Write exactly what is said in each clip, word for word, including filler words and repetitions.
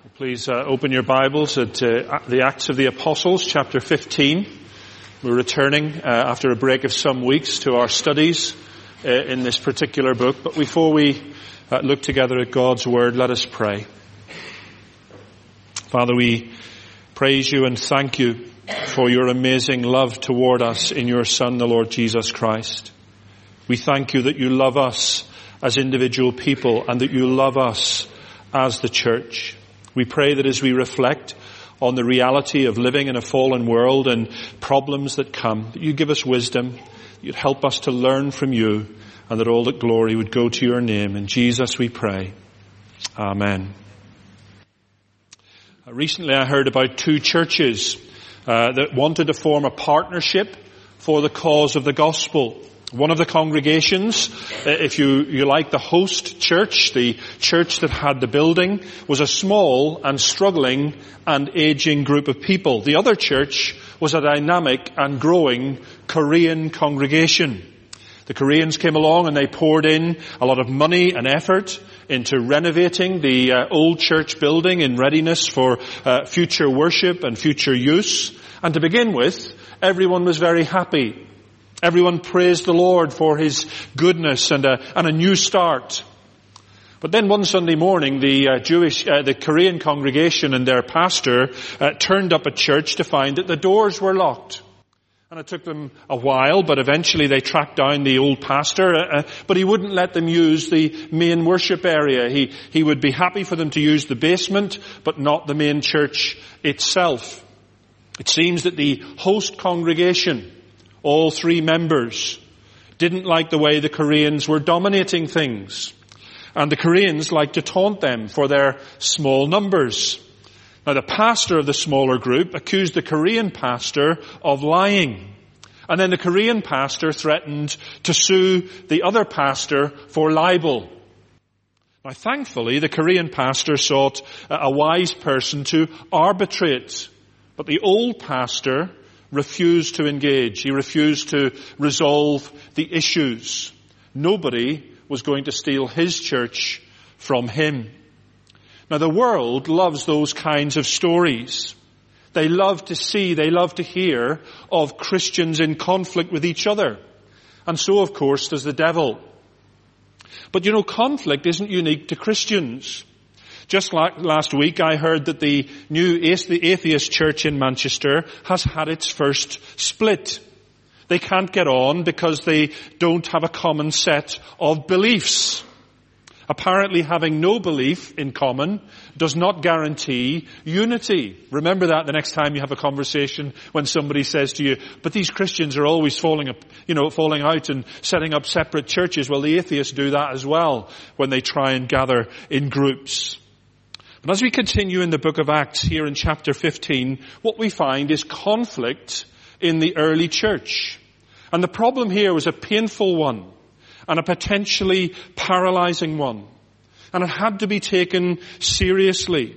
Please uh, open your Bibles at uh, the Acts of the Apostles, chapter fifteen. We're returning uh, after a break of some weeks to our studies uh, in this particular book. But before we uh, look together at God's Word, let us pray. Father, we praise you and thank you for your amazing love toward us in your Son, the Lord Jesus Christ. We thank you that you love us as individual people and that you love us as the church. We pray that as we reflect on the reality of living in a fallen world and problems that come, that you give us wisdom, that you'd help us to learn from you, and that all that glory would go to your name. In Jesus we pray. Amen. Recently I heard about two churches uh, that wanted to form a partnership for the cause of the gospel. One of the congregations, if you, you like the host church, the church that had the building, was a small and struggling and aging group of people. The other church was a dynamic and growing Korean congregation. The Koreans came along and they poured in a lot of money and effort into renovating the uh, old church building in readiness for uh, future worship and future use. And to begin with, everyone was very happy. Everyone praised the Lord for His goodness and a, and a new start. But then one Sunday morning, the uh, Jewish, uh, the Korean congregation and their pastor uh, turned up at church to find that the doors were locked. And it took them a while, but eventually they tracked down the old pastor, uh, but he wouldn't let them use the main worship area. He, he would be happy for them to use the basement, but not the main church itself. It seems that the host congregation, all three members, didn't like the way the Koreans were dominating things. And the Koreans liked to taunt them for their small numbers. Now the pastor of the smaller group accused the Korean pastor of lying. And then the Korean pastor threatened to sue the other pastor for libel. Now thankfully the Korean pastor sought a wise person to arbitrate. But the old pastor refused to engage. He refused to resolve the issues. Nobody was going to steal his church from him. Now the world loves those kinds of stories. They love to see, they love to hear of Christians in conflict with each other. And so of course does the devil. But you know, conflict isn't unique to Christians. Just like last week, I heard that the new the atheist church in Manchester has had its first split. They can't get on because they don't have a common set of beliefs. Apparently having no belief in common does not guarantee unity. Remember that the next time you have a conversation when somebody says to you, but these Christians are always falling up, you know, falling out and setting up separate churches. Well, the atheists do that as well when they try and gather in groups. But as we continue in the book of Acts here in chapter fifteen, what we find is conflict in the early church. And the problem here was a painful one and a potentially paralyzing one. And it had to be taken seriously.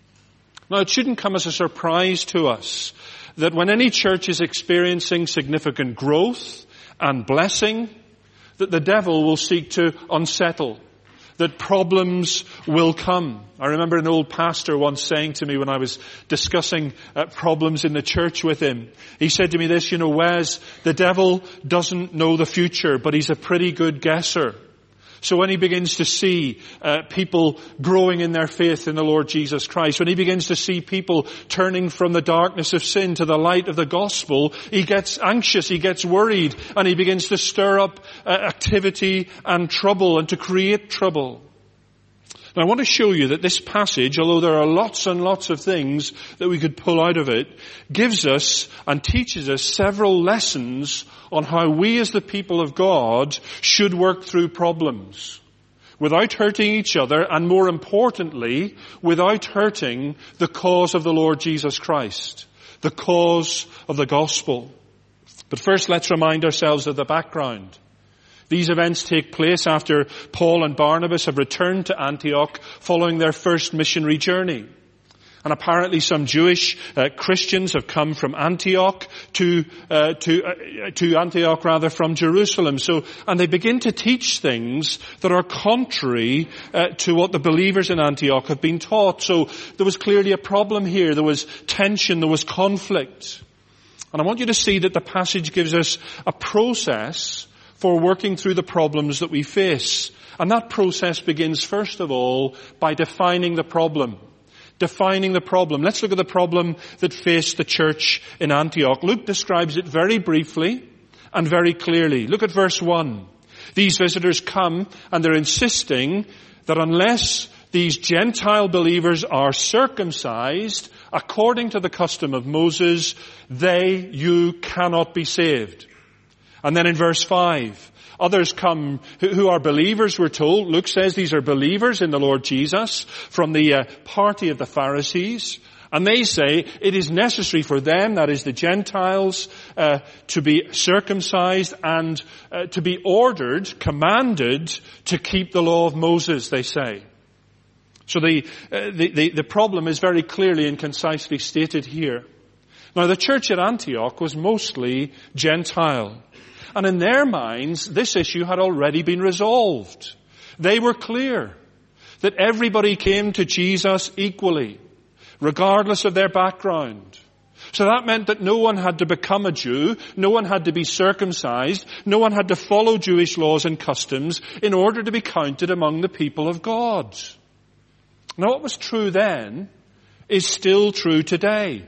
Now it shouldn't come as a surprise to us that when any church is experiencing significant growth and blessing, that the devil will seek to unsettle, that problems will come. I remember an old pastor once saying to me when I was discussing uh, problems in the church with him, he said to me this, you know, Wes, the devil doesn't know the future, but he's a pretty good guesser. So when he begins to see uh, people growing in their faith in the Lord Jesus Christ, when he begins to see people turning from the darkness of sin to the light of the gospel, he gets anxious, he gets worried, and he begins to stir up uh, activity and trouble and to create trouble. Now I want to show you that this passage, although there are lots and lots of things that we could pull out of it, gives us and teaches us several lessons on how we as the people of God should work through problems without hurting each other and, more importantly, without hurting the cause of the Lord Jesus Christ, the cause of the gospel. But first let's remind ourselves of the background. These events take place after Paul and Barnabas have returned to Antioch following their first missionary journey. And apparently some Jewish uh, Christians have come from Antioch to, uh, to, uh, to Antioch rather from Jerusalem. So, and they begin to teach things that are contrary uh, to what the believers in Antioch have been taught. So there was clearly a problem here. There was tension. There was conflict. And I want you to see that the passage gives us a process for working through the problems that we face. And that process begins first of all by defining the problem. Defining the problem. Let's look at the problem that faced the church in Antioch. Luke describes it very briefly and very clearly. Look at verse one. These visitors come and they're insisting that unless these Gentile believers are circumcised according to the custom of Moses, they, you cannot be saved. And then in verse five, others come who are believers, we're told. Luke says these are believers in the Lord Jesus from the uh, party of the Pharisees. And they say it is necessary for them, that is the Gentiles, uh, to be circumcised and uh, to be ordered, commanded to keep the law of Moses, they say. So the, uh, the, the, the problem is very clearly and concisely stated here. Now the church at Antioch was mostly Gentile. And in their minds, this issue had already been resolved. They were clear that everybody came to Jesus equally, regardless of their background. So that meant that no one had to become a Jew, no one had to be circumcised, no one had to follow Jewish laws and customs in order to be counted among the people of God. Now what was true then is still true today.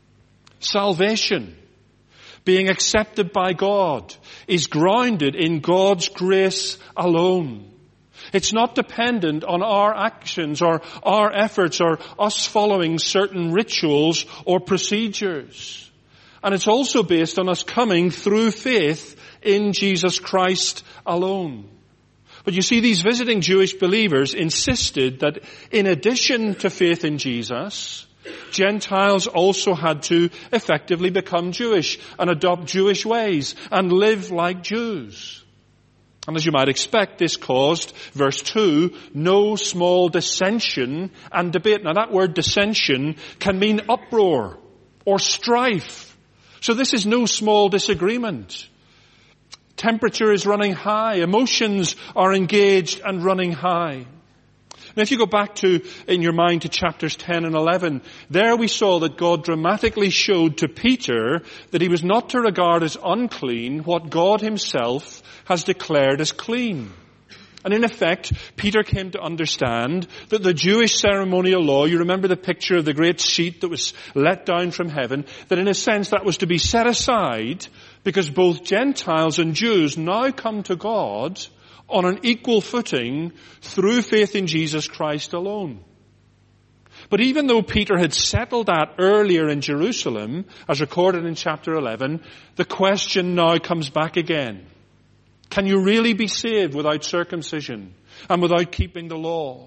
Salvation, being accepted by God, is grounded in God's grace alone. It's not dependent on our actions or our efforts or us following certain rituals or procedures. And it's also based on us coming through faith in Jesus Christ alone. But you see, these visiting Jewish believers insisted that in addition to faith in Jesus, Gentiles also had to effectively become Jewish and adopt Jewish ways and live like Jews. And as you might expect, this caused, verse two, no small dissension and debate. Now that word dissension can mean uproar or strife. So this is no small disagreement. Temperature is running high. Emotions are engaged and running high. Now if you go back to, in your mind, to chapters ten and eleven, there we saw that God dramatically showed to Peter that he was not to regard as unclean what God himself has declared as clean. And in effect, Peter came to understand that the Jewish ceremonial law, you remember the picture of the great sheet that was let down from heaven, that in a sense that was to be set aside because both Gentiles and Jews now come to God on an equal footing through faith in Jesus Christ alone. But even though Peter had settled that earlier in Jerusalem, as recorded in chapter eleven, the question now comes back again. Can you really be saved without circumcision and without keeping the law?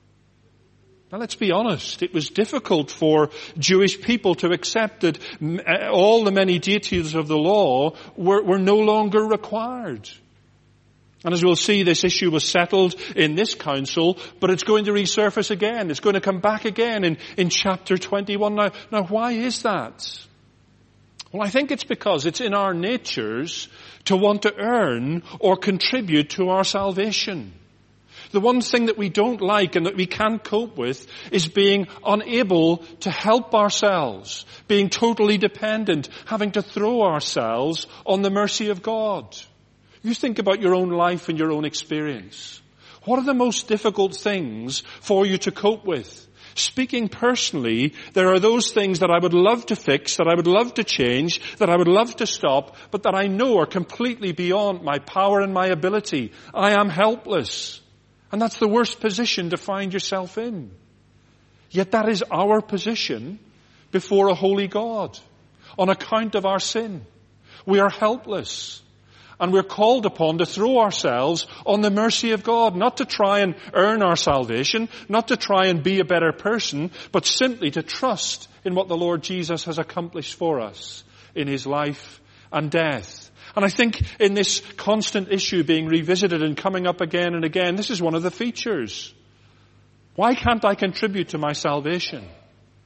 Now let's be honest, it was difficult for Jewish people to accept that all the many details of the law were, were no longer required. And as we'll see, this issue was settled in this council, but it's going to resurface again. It's going to come back again in, in chapter twenty-one. Now, now why is that? Well, I think it's because it's in our natures to want to earn or contribute to our salvation. The one thing that we don't like and that we can't cope with is being unable to help ourselves, being totally dependent, having to throw ourselves on the mercy of God. You think about your own life and your own experience. What are the most difficult things for you to cope with? Speaking personally, there are those things that I would love to fix, that I would love to change, that I would love to stop, but that I know are completely beyond my power and my ability. I am helpless. And that's the worst position to find yourself in. Yet that is our position before a holy God, on account of our sin. We are helpless. And we're called upon to throw ourselves on the mercy of God, not to try and earn our salvation, not to try and be a better person, but simply to trust in what the Lord Jesus has accomplished for us in his life and death. And I think in this constant issue being revisited and coming up again and again, this is one of the features. Why can't I contribute to my salvation?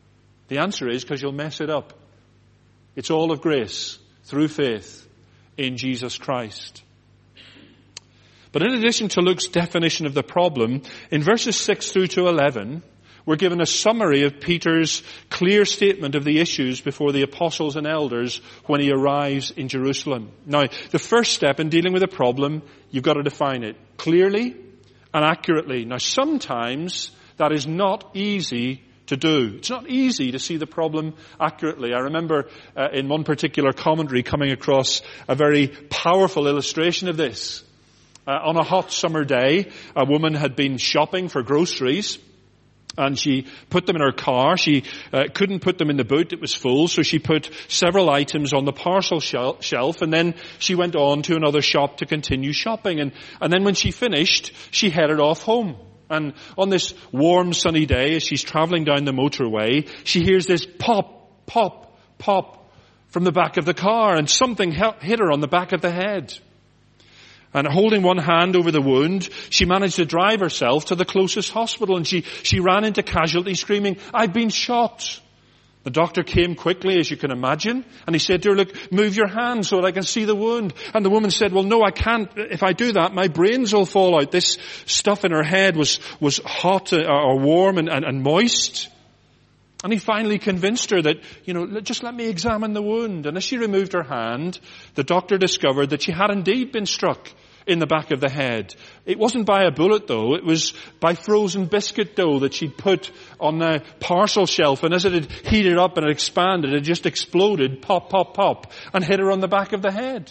The answer is because you'll mess it up. It's all of grace through faith in Jesus Christ. But in addition to Luke's definition of the problem, in verses six through to eleven, we're given a summary of Peter's clear statement of the issues before the apostles and elders when he arrives in Jerusalem. Now, the first step in dealing with a problem, you've got to define it clearly and accurately. Now, sometimes that is not easy to do. It's not easy to see the problem accurately. I remember uh, in one particular commentary coming across a very powerful illustration of this. Uh, on a hot summer day, a woman had been shopping for groceries, and she put them in her car. She uh, couldn't put them in the boot. It was full. So she put several items on the parcel shel- shelf. And then she went on to another shop to continue shopping. And, and then when she finished, she headed off home. And on this warm, sunny day, as she's traveling down the motorway, she hears this pop, pop, pop from the back of the car. And something hit her on the back of the head. And holding one hand over the wound, she managed to drive herself to the closest hospital, and she, she ran into casualty screaming, "I've been shot." The doctor came quickly, as you can imagine, and he said to her, "Look, move your hand so that I can see the wound." And the woman said, "Well, no, I can't. If I do that, my brains will fall out." This stuff in her head was, was hot or warm and, and, and moist. And he finally convinced her that, you know, just let me examine the wound. And as she removed her hand, the doctor discovered that she had indeed been struck in the back of the head. It wasn't by a bullet, though. It was by frozen biscuit dough that she'd put on a parcel shelf. And as it had heated up and it expanded, it just exploded, pop, pop, pop, and hit her on the back of the head.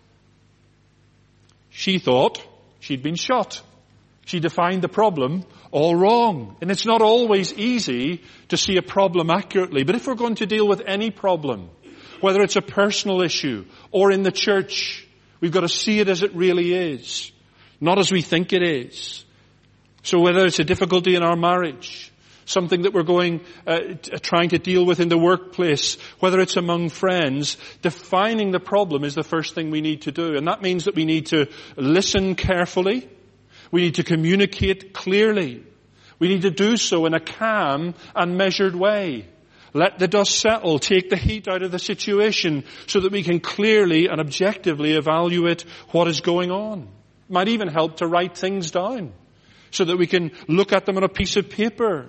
She thought she'd been shot. She defined the problem all wrong. And it's not always easy to see a problem accurately. But if we're going to deal with any problem, whether it's a personal issue or in the church, we've got to see it as it really is, not as we think it is. So whether it's a difficulty in our marriage, something that we're going, uh, trying to deal with in the workplace, whether it's among friends, defining the problem is the first thing we need to do. And that means that we need to listen carefully. We need to communicate clearly. We need to do so in a calm and measured way. Let the dust settle, take the heat out of the situation so that we can clearly and objectively evaluate what is going on. It might even help to write things down so that we can look at them on a piece of paper.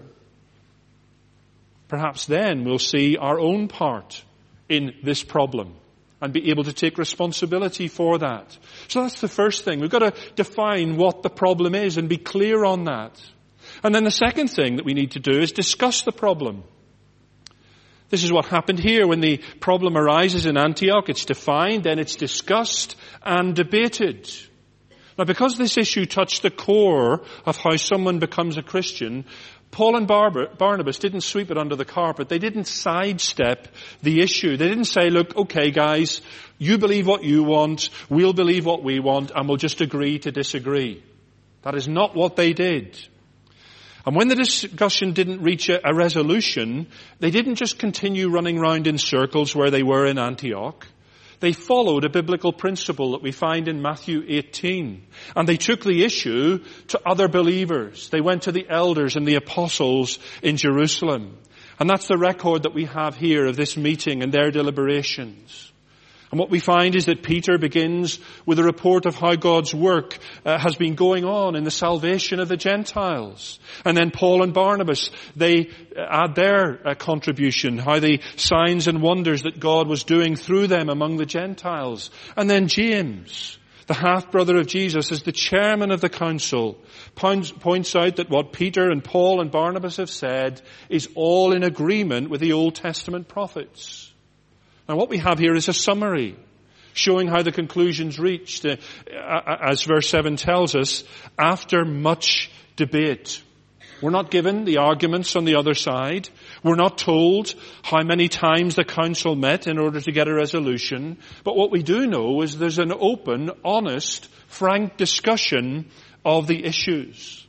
Perhaps then we'll see our own part in this problem and be able to take responsibility for that. So that's the first thing. We've got to define what the problem is and be clear on that. And then the second thing that we need to do is discuss the problem. This is what happened here when the problem arises in Antioch. It's defined, then it's discussed and debated. Now, because this issue touched the core of how someone becomes a Christian, Paul and Barnabas didn't sweep it under the carpet. They didn't sidestep the issue. They didn't say, look, okay guys, you believe what you want, we'll believe what we want, and we'll just agree to disagree. That is not what they did. And when the discussion didn't reach a, a resolution, they didn't just continue running round in circles where they were in Antioch. They followed a biblical principle that we find in Matthew eighteen. And they took the issue to other believers. They went to the elders and the apostles in Jerusalem. And that's the record that we have here of this meeting and their deliberations. And what we find is that Peter begins with a report of how God's work uh, has been going on in the salvation of the Gentiles. And then Paul and Barnabas, they add their uh, contribution, how the signs and wonders that God was doing through them among the Gentiles. And then James, the half-brother of Jesus, as the chairman of the council, points, points out that what Peter and Paul and Barnabas have said is all in agreement with the Old Testament prophets. Now what we have here is a summary showing how the conclusions reached, uh, as verse seven tells us, after much debate. We're not given the arguments on the other side. We're not told how many times the council met in order to get a resolution. But what we do know is there's an open, honest, frank discussion of the issues.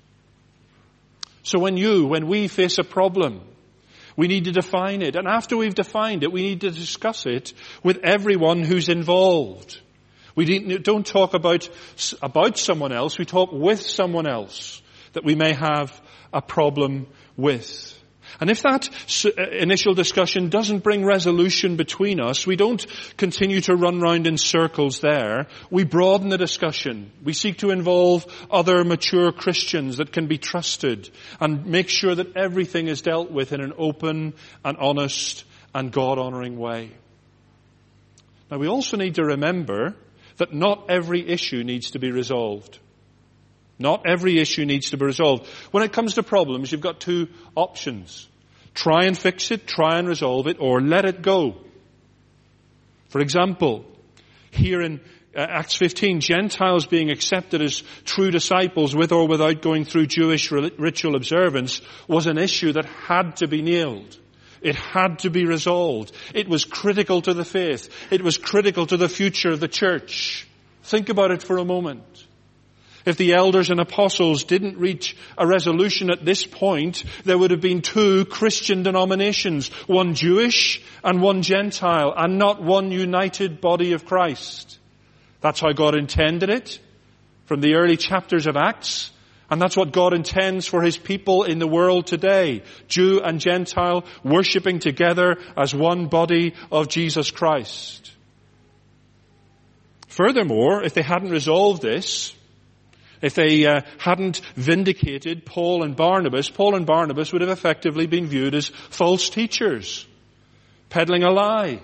So when you, when we face a problem, we need to define it. And after we've defined it, we need to discuss it with everyone who's involved. We don't talk about, about someone else. We talk with someone else that we may have a problem with. And if that initial discussion doesn't bring resolution between us, we don't continue to run round in circles there. We broaden the discussion. We seek to involve other mature Christians that can be trusted and make sure that everything is dealt with in an open and honest and God-honoring way. Now, we also need to remember that not every issue needs to be resolved. Not every issue needs to be resolved. When it comes to problems, you've got two options. Try and fix it, try and resolve it, or let it go. For example, here in uh, Acts fifteen, Gentiles being accepted as true disciples with or without going through Jewish ritual observance was an issue that had to be nailed. It had to be resolved. It was critical to the faith. It was critical to the future of the church. Think about it for a moment. If the elders and apostles didn't reach a resolution at this point, there would have been two Christian denominations, one Jewish and one Gentile, and not one united body of Christ. That's how God intended it from the early chapters of Acts, and that's what God intends for His people in the world today. Jew and Gentile worshiping together as one body of Jesus Christ. Furthermore, if they hadn't resolved this, If they uh, hadn't vindicated Paul and Barnabas, Paul and Barnabas would have effectively been viewed as false teachers, peddling a lie.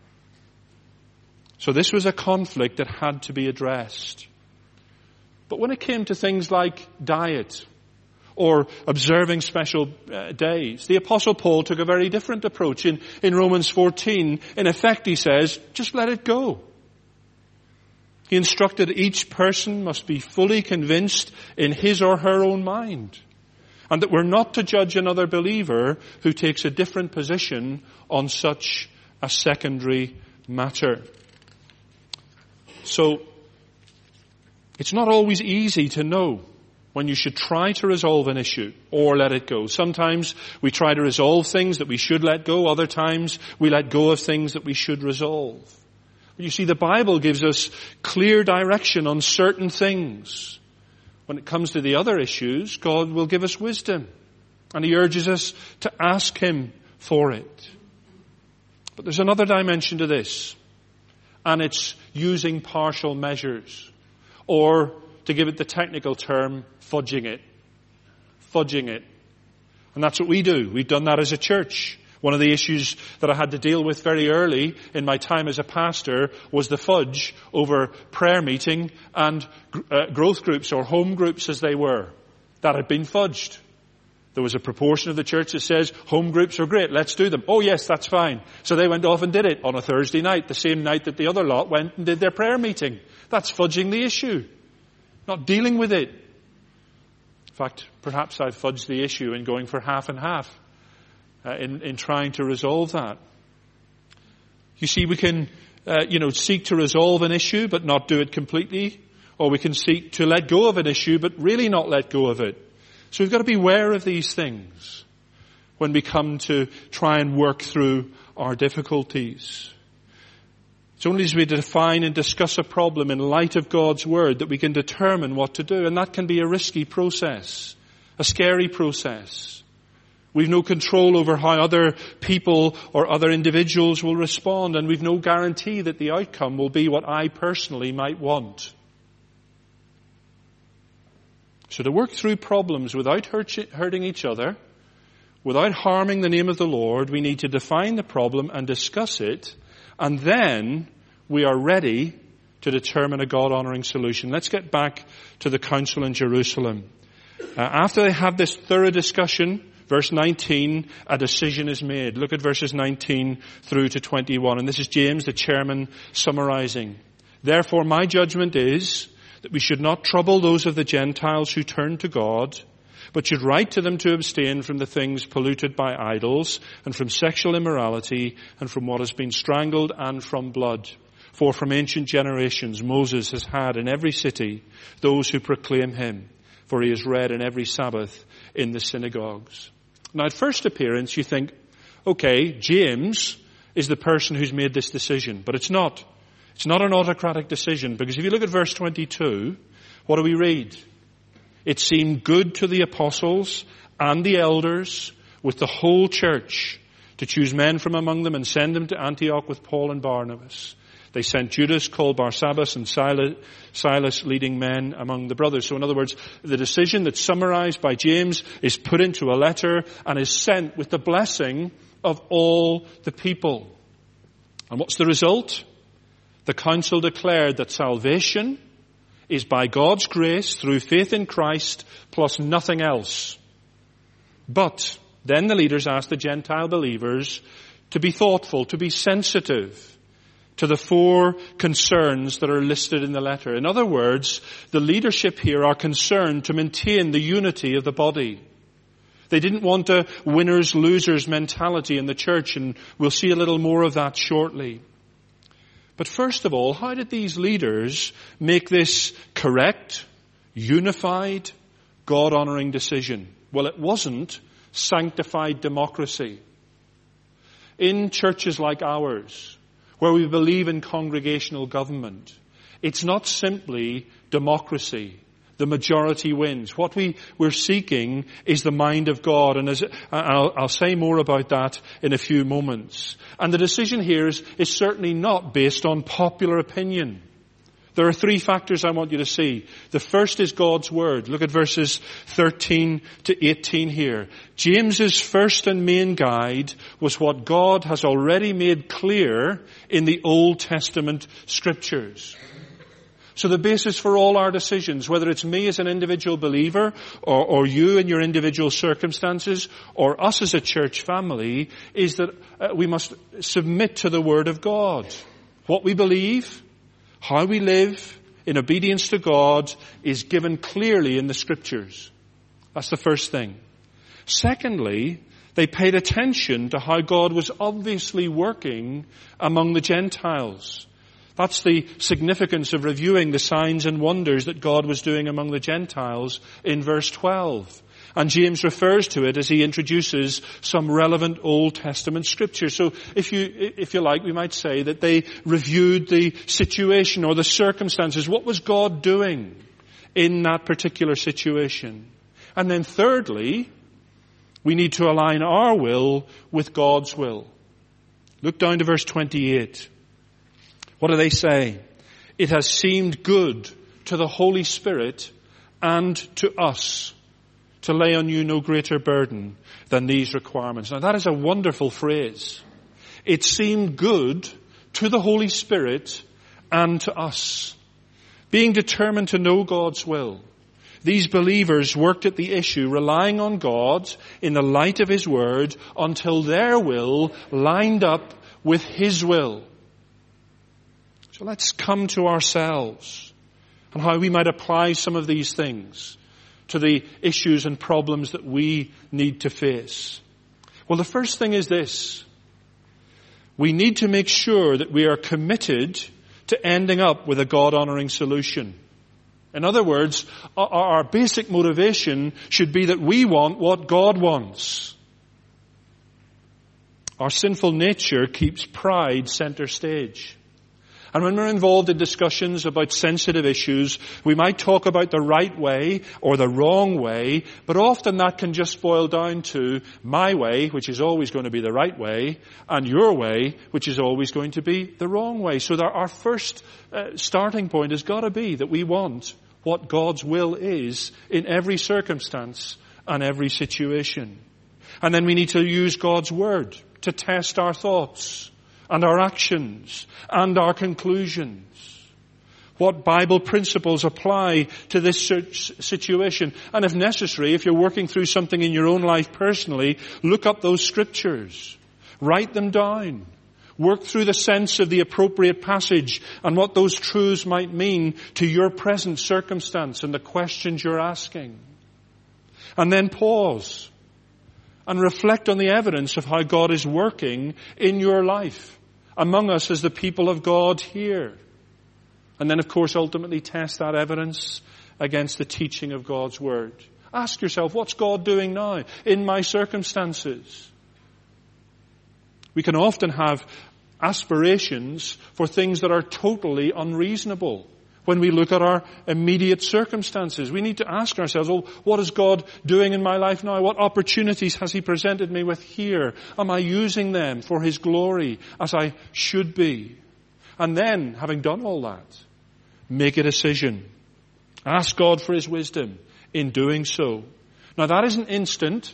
So this was a conflict that had to be addressed. But when it came to things like diet or observing special uh, days, the Apostle Paul took a very different approach. In, in Romans fourteen, in effect he says, just let it go. He instructed each person must be fully convinced in his or her own mind, and that we're not to judge another believer who takes a different position on such a secondary matter. So, it's not always easy to know when you should try to resolve an issue or let it go. Sometimes we try to resolve things that we should let go. Other times we let go of things that we should resolve. You see, the Bible gives us clear direction on certain things. When it comes to the other issues, God will give us wisdom. And He urges us to ask Him for it. But there's another dimension to this. And it's using partial measures. Or, to give it the technical term, fudging it. Fudging it. And that's what we do. We've done that as a church. One of the issues that I had to deal with very early in my time as a pastor was the fudge over prayer meeting and uh, growth groups, or home groups as they were. That had been fudged. There was a proportion of the church that says, home groups are great, let's do them. Oh yes, that's fine. So they went off and did it on a Thursday night, the same night that the other lot went and did their prayer meeting. That's fudging the issue. Not dealing with it. In fact, perhaps I've fudged the issue in going for half and half. Uh, in, in trying to resolve that. You see, we can, uh, you know, seek to resolve an issue but not do it completely, or we can seek to let go of an issue but really not let go of it. So we've got to be aware of these things when we come to try and work through our difficulties. It's only as we define and discuss a problem in light of God's Word that we can determine what to do, and that can be a risky process, a scary process. We've no control over how other people or other individuals will respond, and we've no guarantee that the outcome will be what I personally might want. So to work through problems without hurting each other, without harming the name of the Lord, we need to define the problem and discuss it, and then we are ready to determine a God-honoring solution. Let's get back to the council in Jerusalem. Uh, after they have this thorough discussion, verse nineteen, a decision is made. Look at verses nineteen through to twenty-one. And this is James, the chairman, summarizing. Therefore, my judgment is that we should not trouble those of the Gentiles who turn to God, but should write to them to abstain from the things polluted by idols, and from sexual immorality, and from what has been strangled, and from blood. For from ancient generations Moses has had in every city those who proclaim him, for he is read in every Sabbath in the synagogues. Now, at first appearance, you think, okay, James is the person who's made this decision. But it's not. It's not an autocratic decision. Because if you look at verse twenty-two, what do we read? It seemed good to the apostles and the elders with the whole church to choose men from among them and send them to Antioch with Paul and Barnabas. They sent Judas, called Barsabbas, and Silas, Silas, leading men among the brothers. So in other words, the decision that's summarized by James is put into a letter and is sent with the blessing of all the people. And what's the result? The council declared that salvation is by God's grace through faith in Christ plus nothing else. But then the leaders asked the Gentile believers to be thoughtful, to be sensitive to the four concerns that are listed in the letter. In other words, the leadership here are concerned to maintain the unity of the body. They didn't want a winners-losers mentality in the church, and we'll see a little more of that shortly. But first of all, how did these leaders make this correct, unified, God-honoring decision? Well, it wasn't sanctified democracy. In churches like ours, where we believe in congregational government, it's not simply democracy. The majority wins. What we, we're seeking is the mind of God, and as I'll, I'll say more about that in a few moments. And the decision here is, is certainly not based on popular opinion. There are three factors I want you to see. The first is God's Word. Look at verses thirteen to eighteen here. James's first and main guide was what God has already made clear in the Old Testament Scriptures. So the basis for all our decisions, whether it's me as an individual believer or, or you in your individual circumstances or us as a church family, is that uh, we must submit to the Word of God. What we believe, how we live in obedience to God is given clearly in the Scriptures. That's the first thing. Secondly, they paid attention to how God was obviously working among the Gentiles. That's the significance of reviewing the signs and wonders that God was doing among the Gentiles in verse twelve. And James refers to it as he introduces some relevant Old Testament scripture. So if you, if you like, we might say that they reviewed the situation or the circumstances. What was God doing in that particular situation? And then thirdly, we need to align our will with God's will. Look down to verse twenty-eight. What do they say? It has seemed good to the Holy Spirit and to us to lay on you no greater burden than these requirements. Now that is a wonderful phrase. It seemed good to the Holy Spirit and to us. Being determined to know God's will, these believers worked at the issue, relying on God in the light of His Word until their will lined up with His will. So let's come to ourselves and how we might apply some of these things to the issues and problems that we need to face. Well, the first thing is this. We need to make sure that we are committed to ending up with a God-honoring solution. In other words, our, our basic motivation should be that we want what God wants. Our sinful nature keeps pride center stage. And when we're involved in discussions about sensitive issues, we might talk about the right way or the wrong way, but often that can just boil down to my way, which is always going to be the right way, and your way, which is always going to be the wrong way. So that our first uh, starting point has got to be that we want what God's will is in every circumstance and every situation. And then we need to use God's Word to test our thoughts and our actions, and our conclusions. What Bible principles apply to this situation? And if necessary, if you're working through something in your own life personally, look up those scriptures. Write them down. Work through the sense of the appropriate passage and what those truths might mean to your present circumstance and the questions you're asking. And then pause and reflect on the evidence of how God is working in your life, among us as the people of God here. And then, of course, ultimately test that evidence against the teaching of God's Word. Ask yourself, what's God doing now in my circumstances? We can often have aspirations for things that are totally unreasonable. When we look at our immediate circumstances, we need to ask ourselves, oh, what is God doing in my life now? What opportunities has He presented me with here? Am I using them for His glory as I should be? And then, having done all that, make a decision. Ask God for His wisdom in doing so. Now that isn't instant,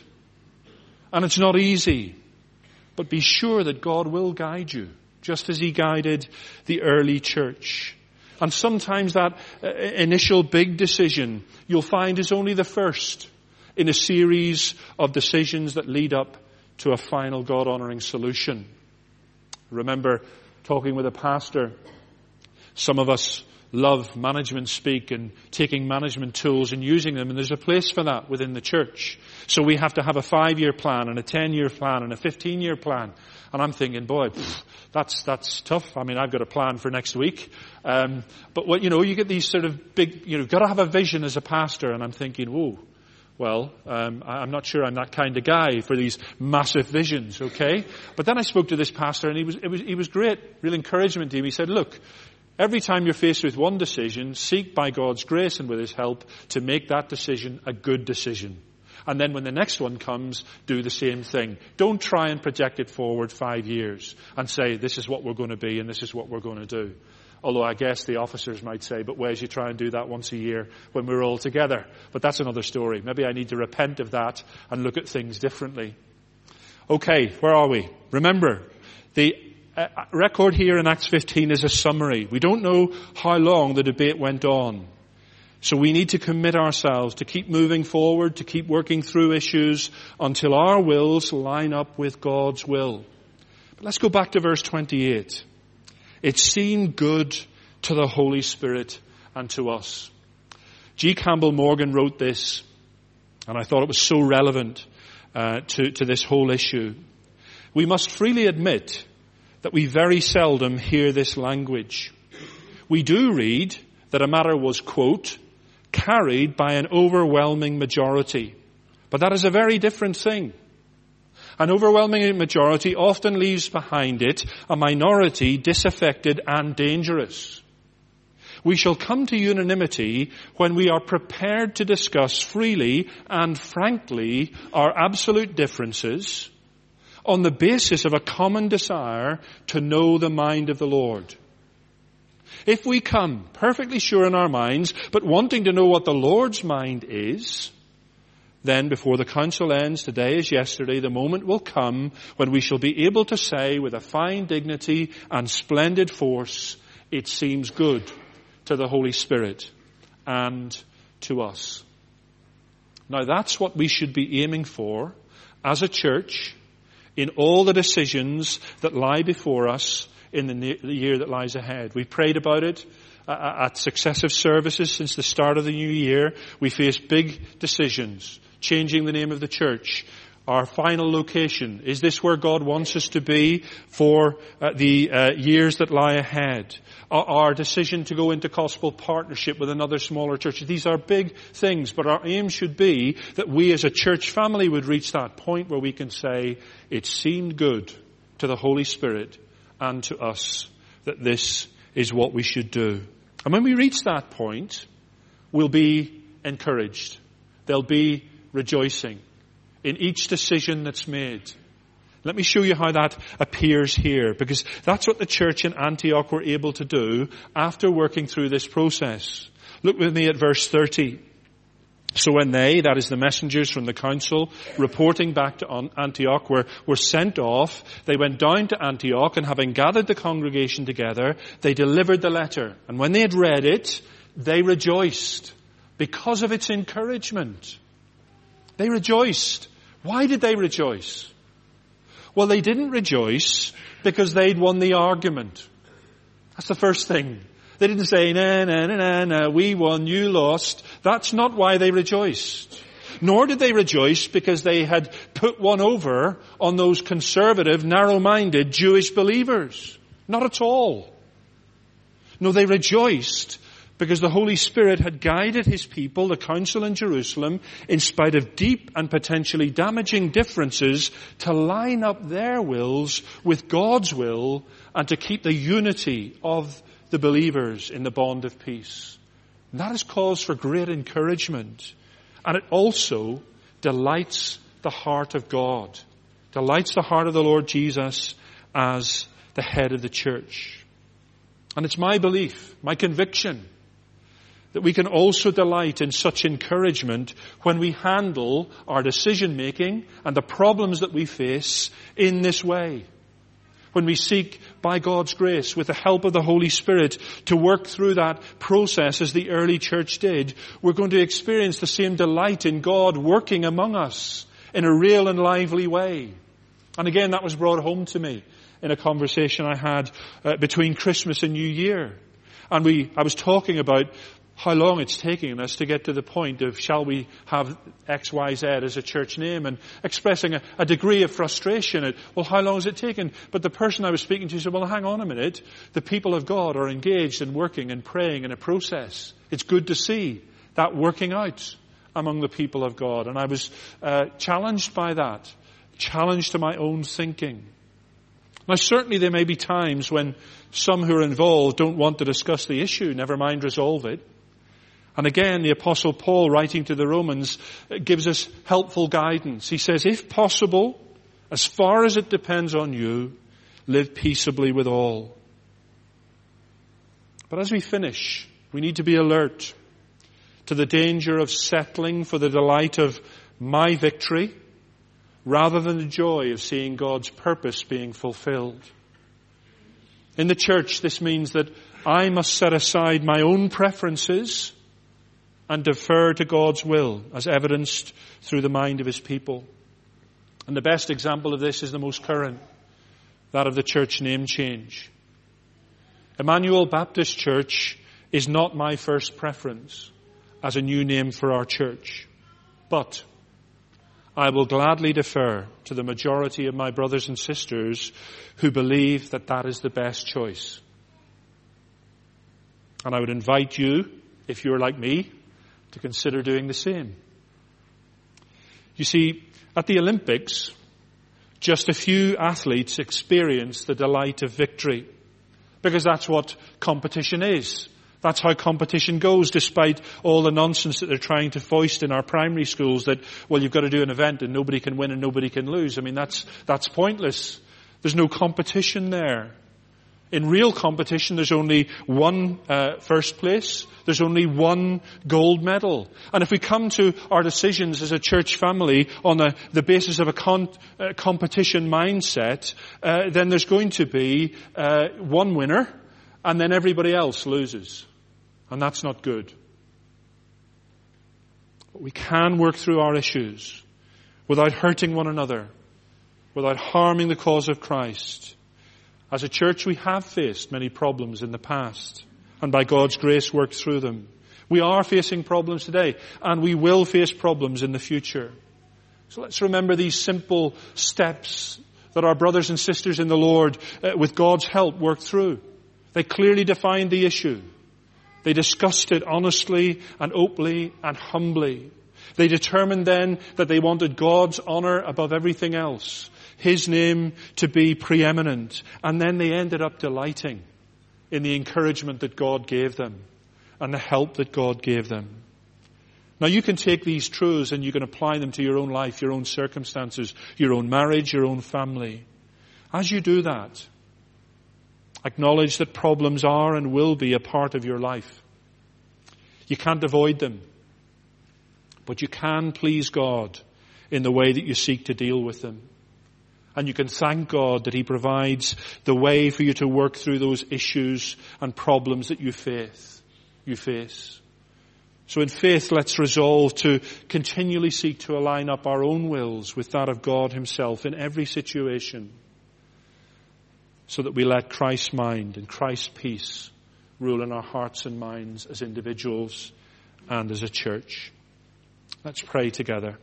and it's not easy, but be sure that God will guide you, just as He guided the early church. And sometimes that uh, initial big decision you'll find is only the first in a series of decisions that lead up to a final God-honoring solution. Remember talking with a pastor. Some of us love management speak and taking management tools and using them, and there's a place for that within the church. So we have to have a five-year plan and a ten-year plan and a fifteen-year plan. And I'm thinking, boy, pff, that's that's tough. I mean, I've got a plan for next week. Um, but what you know, you get these sort of big, you know, you've got to have a vision as a pastor. And I'm thinking, whoa, well, um, I'm not sure I'm that kind of guy for these massive visions. Okay, but then I spoke to this pastor, and he was it was he was great, real encouragement to him. He said, look, every time you're faced with one decision, seek by God's grace and with His help to make that decision a good decision. And then when the next one comes, do the same thing. Don't try and project it forward five years and say, this is what we're going to be and this is what we're going to do. Although I guess the officers might say, but whereas you try and do that once a year when we're all together. But that's another story. Maybe I need to repent of that and look at things differently. Okay, where are we? Remember, the uh, record here in Acts fifteen is a summary. We don't know how long the debate went on. So we need to commit ourselves to keep moving forward, to keep working through issues until our wills line up with God's will. But let's go back to verse twenty-eight. It seemed good to the Holy Spirit and to us. G. Campbell Morgan wrote this, and I thought it was so relevant uh, to, to this whole issue. We must freely admit that we very seldom hear this language. We do read that a matter was, quote, carried by an overwhelming majority. But that is a very different thing. An overwhelming majority often leaves behind it a minority disaffected and dangerous. We shall come to unanimity when we are prepared to discuss freely and frankly our absolute differences on the basis of a common desire to know the mind of the Lord. If we come perfectly sure in our minds, but wanting to know what the Lord's mind is, then before the council ends, today as yesterday, the moment will come when we shall be able to say with a fine dignity and splendid force, it seems good to the Holy Spirit and to us. Now that's what we should be aiming for as a church in all the decisions that lie before us in the year that lies ahead. We prayed about it at successive services since the start of the new year. We face big decisions, changing the name of the church, our final location. Is this where God wants us to be for uh, the uh, years that lie ahead? Our, our decision to go into gospel partnership with another smaller church. These are big things, but our aim should be that we as a church family would reach that point where we can say, it seemed good to the Holy Spirit and to us that this is what we should do. And when we reach that point, we'll be encouraged. There'll be rejoicing in each decision that's made. Let me show you how that appears here, because that's what the church in Antioch were able to do after working through this process. Look with me at verse thirty. So when they, that is the messengers from the council, reporting back to Antioch, were, were sent off, they went down to Antioch, and having gathered the congregation together, they delivered the letter. And when they had read it, they rejoiced because of its encouragement. They rejoiced. Why did they rejoice? Well, they didn't rejoice because they'd won the argument. That's the first thing. They didn't say, na, na, na, na, na, we won, you lost. That's not why they rejoiced. Nor did they rejoice because they had put one over on those conservative, narrow-minded Jewish believers. Not at all. No, they rejoiced because the Holy Spirit had guided His people, the council in Jerusalem, in spite of deep and potentially damaging differences, to line up their wills with God's will and to keep the unity of the believers in the bond of peace. And that is cause for great encouragement. And it also delights the heart of God, delights the heart of the Lord Jesus as the head of the church. And it's my belief, my conviction, that we can also delight in such encouragement when we handle our decision making and the problems that we face in this way. When we seek, by God's grace, with the help of the Holy Spirit, to work through that process as the early church did, we're going to experience the same delight in God working among us in a real and lively way. And again, that was brought home to me in a conversation I had uh, between Christmas and New Year. And we, I was talking about how long it's taking us to get to the point of shall we have X Y Z as a church name, and expressing a, a degree of frustration at, well, how long has it taken? But the person I was speaking to said, well, hang on a minute. The people of God are engaged in working and praying in a process. It's good to see that working out among the people of God. And I was uh, challenged by that, challenged to my own thinking. Now, certainly there may be times when some who are involved don't want to discuss the issue, never mind resolve it. And again, the Apostle Paul, writing to the Romans, gives us helpful guidance. He says, if possible, as far as it depends on you, live peaceably with all. But as we finish, we need to be alert to the danger of settling for the delight of my victory rather than the joy of seeing God's purpose being fulfilled. In the church, this means that I must set aside my own preferences and defer to God's will, as evidenced through the mind of His people. And the best example of this is the most current, that of the church name change. Emmanuel Baptist Church is not my first preference as a new name for our church. But I will gladly defer to the majority of my brothers and sisters who believe that that is the best choice. And I would invite you, if you're like me, to consider doing the same. You see, at the Olympics, just a few athletes experience the delight of victory, because that's what competition is. That's how competition goes, despite all the nonsense that they're trying to foist in our primary schools that, well, you've got to do an event and nobody can win and nobody can lose. I mean, that's, that's pointless. There's no competition there. In real competition, there's only one uh, first place. There's only one gold medal. And if we come to our decisions as a church family on the, the basis of a con, uh, competition mindset, uh, then there's going to be uh, one winner, and then everybody else loses. And that's not good. But we can work through our issues without hurting one another, without harming the cause of Christ. As a church, we have faced many problems in the past, and by God's grace worked through them. We are facing problems today, and we will face problems in the future. So let's remember these simple steps that our brothers and sisters in the Lord, uh, with God's help, worked through. They clearly defined the issue. They discussed it honestly and openly and humbly. They determined then that they wanted God's honor above everything else, His name to be preeminent. And then they ended up delighting in the encouragement that God gave them and the help that God gave them. Now you can take these truths and you can apply them to your own life, your own circumstances, your own marriage, your own family. As you do that, acknowledge that problems are and will be a part of your life. You can't avoid them, but you can please God in the way that you seek to deal with them. And you can thank God that He provides the way for you to work through those issues and problems that you face. You face. So in faith, let's resolve to continually seek to align up our own wills with that of God Himself in every situation, so that we let Christ's mind and Christ's peace rule in our hearts and minds as individuals and as a church. Let's pray together.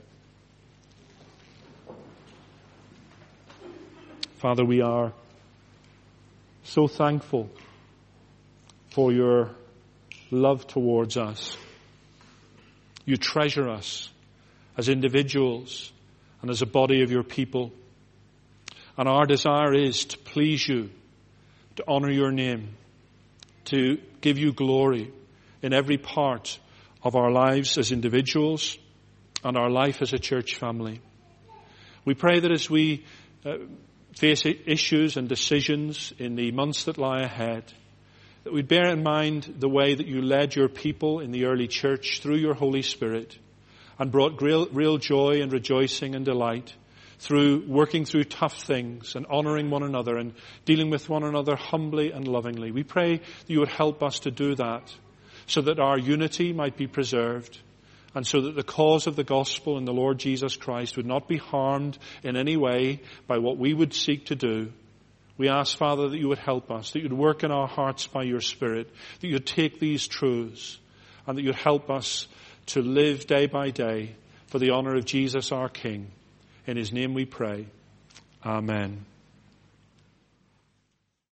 Father, we are so thankful for your love towards us. You treasure us as individuals and as a body of your people. And our desire is to please you, to honor your name, to give you glory in every part of our lives as individuals and our life as a church family. We pray that as we uh, face issues and decisions in the months that lie ahead, that we bear in mind the way that you led your people in the early church through your Holy Spirit and brought real, real joy and rejoicing and delight through working through tough things and honoring one another and dealing with one another humbly and lovingly. We pray that you would help us to do that so that our unity might be preserved and so that the cause of the gospel and the Lord Jesus Christ would not be harmed in any way by what we would seek to do. We ask, Father, that you would help us, that you would work in our hearts by your Spirit, that you would take these truths and that you would help us to live day by day for the honor of Jesus our King. In his name we pray. Amen.